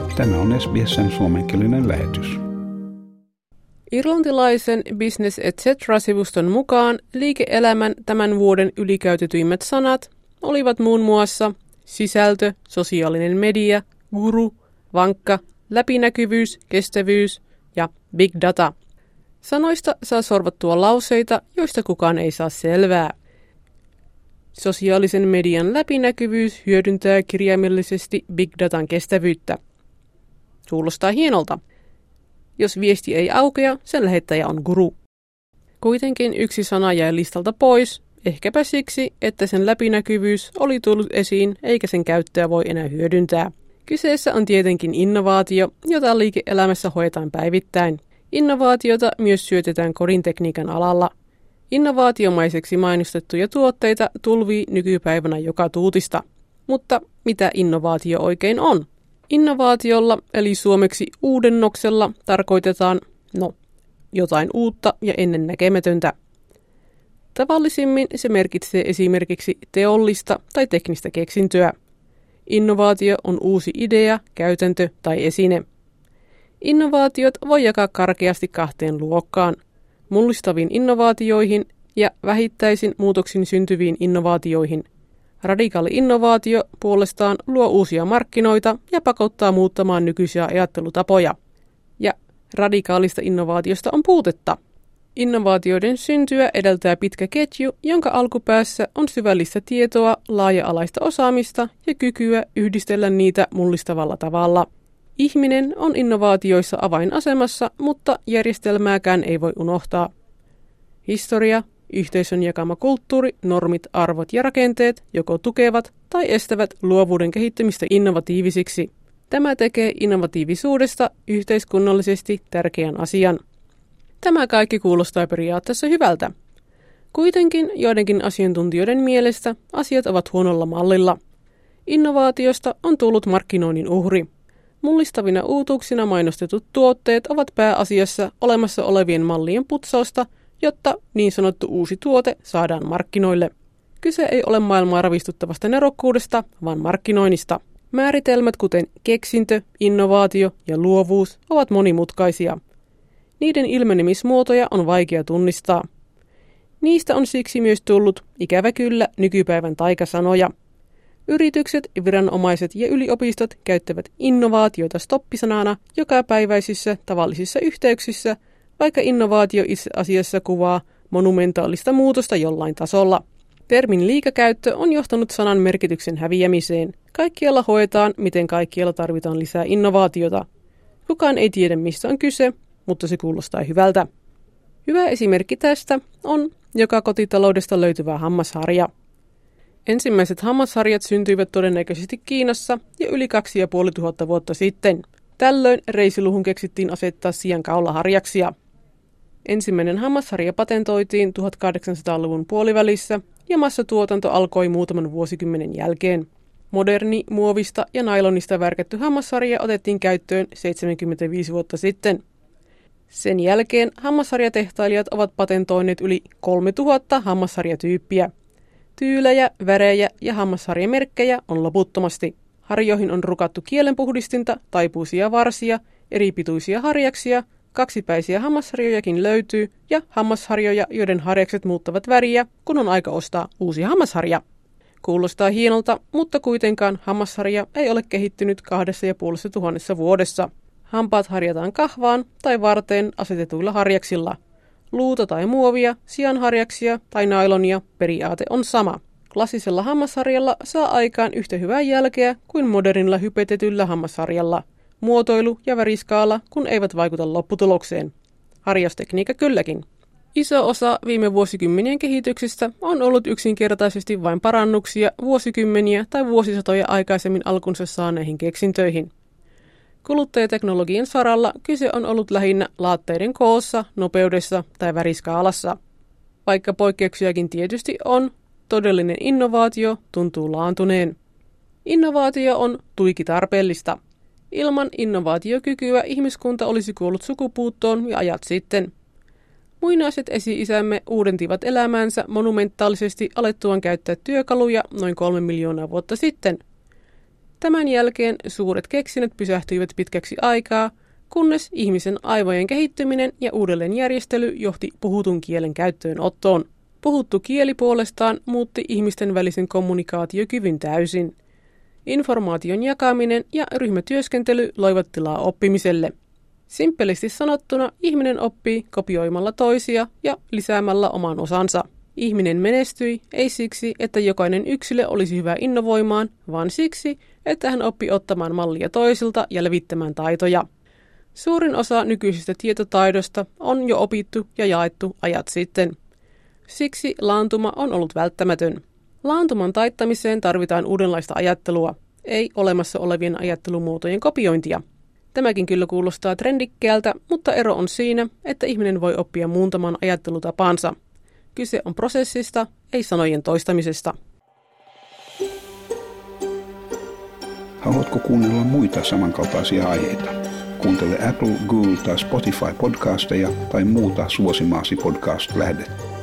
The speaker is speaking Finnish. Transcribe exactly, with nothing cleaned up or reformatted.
Tämä on S B S:n suomenkielinen lähetys. Irlantilaisen Business et cetera-sivuston mukaan liike-elämän tämän vuoden ylikäytetyimmät sanat olivat muun muassa sisältö, sosiaalinen media, guru, vankka, läpinäkyvyys, kestävyys ja big data. Sanoista saa sorvattua lauseita, joista kukaan ei saa selvää. Sosiaalisen median läpinäkyvyys hyödyntää kirjaimellisesti big datan kestävyyttä. Kuulostaa hienolta. Jos viesti ei aukea, sen lähettäjä on guru. Kuitenkin yksi sana jäi listalta pois, ehkäpä siksi, että sen läpinäkyvyys oli tullut esiin eikä sen käyttöä voi enää hyödyntää. Kyseessä on tietenkin innovaatio, jota liike-elämässä hoetaan päivittäin. Innovaatiota myös syötetään kodintekniikan alalla. Innovaatiomaiseksi mainostettuja tuotteita tulvii nykypäivänä joka tuutista. Mutta mitä innovaatio oikein on? Innovaatiolla, eli suomeksi uudennoksella, tarkoitetaan, no, jotain uutta ja ennennäkemätöntä. Tavallisimmin se merkitsee esimerkiksi teollista tai teknistä keksintöä. Innovaatio on uusi idea, käytäntö tai esine. Innovaatiot voi jakaa karkeasti kahteen luokkaan, mullistaviin innovaatioihin ja vähittäisin muutoksin syntyviin innovaatioihin. Radikaali innovaatio puolestaan luo uusia markkinoita ja pakottaa muuttamaan nykyisiä ajattelutapoja. Ja radikaalista innovaatiosta on puutetta. Innovaatioiden syntyä edeltää pitkä ketju, jonka alkupäässä on syvällistä tietoa, laaja-alaista osaamista ja kykyä yhdistellä niitä mullistavalla tavalla. Ihminen on innovaatioissa avainasemassa, mutta järjestelmääkään ei voi unohtaa. Historia, yhteisön jakama kulttuuri, normit, arvot ja rakenteet joko tukevat tai estävät luovuuden kehittymistä innovatiivisiksi. Tämä tekee innovatiivisuudesta yhteiskunnallisesti tärkeän asian. Tämä kaikki kuulostaa periaatteessa hyvältä. Kuitenkin joidenkin asiantuntijoiden mielestä asiat ovat huonolla mallilla. Innovaatiosta on tullut markkinoinnin uhri. Mullistavina uutuuksina mainostetut tuotteet ovat pääasiassa olemassa olevien mallien putsausta, jotta niin sanottu uusi tuote saadaan markkinoille. Kyse ei ole maailmaa ravistuttavasta nerokkuudesta, vaan markkinoinnista. Määritelmät kuten keksintö, innovaatio ja luovuus ovat monimutkaisia. Niiden ilmenemismuotoja on vaikea tunnistaa. Niistä on siksi myös tullut, ikävä kyllä, nykypäivän taikasanoja. Yritykset, viranomaiset ja yliopistot käyttävät innovaatioita stoppisanana jokapäiväisissä tavallisissa yhteyksissä, vaikka innovaatio itse asiassa kuvaa monumentaalista muutosta jollain tasolla. Termin liikakäyttö on johtanut sanan merkityksen häviämiseen. Kaikkialla hoetaan, miten kaikkialla tarvitaan lisää innovaatiota. Kukaan ei tiedä, mistä on kyse, mutta se kuulostaa hyvältä. Hyvä esimerkki tästä on joka kotitaloudesta löytyvä hammasharja. Ensimmäiset hammasharjat syntyivät todennäköisesti Kiinassa jo yli kaksi ja puoli tuhatta vuotta sitten. Tällöin reisiluhun keksittiin asettaa sian kaulaharjaksia. Ensimmäinen hammasharja patentoitiin tuhatkahdeksansataaluvun puolivälissä ja massatuotanto alkoi muutaman vuosikymmenen jälkeen. Moderni, muovista ja nailonista värkätty hammasharja otettiin käyttöön seitsemänkymmentäviisi vuotta sitten. Sen jälkeen hammasharjatehtailijat ovat patentoineet yli kolmetuhatta hammasharjatyyppiä. Tyylejä, värejä ja hammasharjamerkkejä on loputtomasti. Harjoihin on rukattu kielenpuhdistinta, taipuisia varsia, eri pituisia harjaksia, kaksipäisiä hammasharjojakin löytyy ja hammasharjoja, joiden harjakset muuttavat väriä, kun on aika ostaa uusi hammasharja. Kuulostaa hienolta, mutta kuitenkaan hammasharja ei ole kehittynyt kahdessa ja puolessa tuhannessa vuodessa. Hampaat harjataan kahvaan tai varteen asetetuilla harjaksilla. Luuta tai muovia, sianharjaksia tai nailonia, periaate on sama. Klassisella hammasharjalla saa aikaan yhtä hyvää jälkeä kuin modernilla hypetetyllä hammasharjalla. Muotoilu ja väriskaala, kun eivät vaikuta lopputulokseen. Harjaustekniikka kylläkin. Iso osa viime vuosikymmenien kehityksestä on ollut yksinkertaisesti vain parannuksia vuosikymmeniä tai vuosisatoja aikaisemmin alkunsa saaneihin keksintöihin. Kuluttajateknologian saralla kyse on ollut lähinnä laatteiden koossa, nopeudessa tai väriskaalassa. Vaikka poikkeuksiakin tietysti on, todellinen innovaatio tuntuu laantuneen. Innovaatio on tuiki tarpeellista. Ilman innovaatiokykyä ihmiskunta olisi kuollut sukupuuttoon ja ajat sitten. Muinaiset esi-isämme uudentivat elämäänsä monumentaalisesti alettuaan käyttää työkaluja noin kolme miljoonaa vuotta sitten. Tämän jälkeen suuret keksinnöt pysähtyivät pitkäksi aikaa, kunnes ihmisen aivojen kehittyminen ja uudelleenjärjestely johti puhutun kielen käyttöönottoon. Puhuttu kieli puolestaan muutti ihmisten välisen kommunikaatiokyvyn täysin. Informaation jakaminen ja ryhmätyöskentely loivat tilaa oppimiselle. Simppelisti sanottuna ihminen oppii kopioimalla toisia ja lisäämällä oman osansa. Ihminen menestyi ei siksi, että jokainen yksilö olisi hyvä innovoimaan, vaan siksi, että hän oppi ottamaan mallia toisilta ja levittämään taitoja. Suurin osa nykyisistä tietotaidosta on jo opittu ja jaettu ajat sitten. Siksi laantuma on ollut välttämätön. Laantuman taittamiseen tarvitaan uudenlaista ajattelua, ei olemassa olevien ajattelumuotojen kopiointia. Tämäkin kyllä kuulostaa trendikkeältä, mutta ero on siinä, että ihminen voi oppia muuntamaan ajattelutapansa. Kyse on prosessista, ei sanojen toistamisesta. Haluatko kuunnella muita samankaltaisia aiheita? Kuuntele Apple, Google tai Spotify podcasteja tai muuta suosimaasi podcast-lähdettä.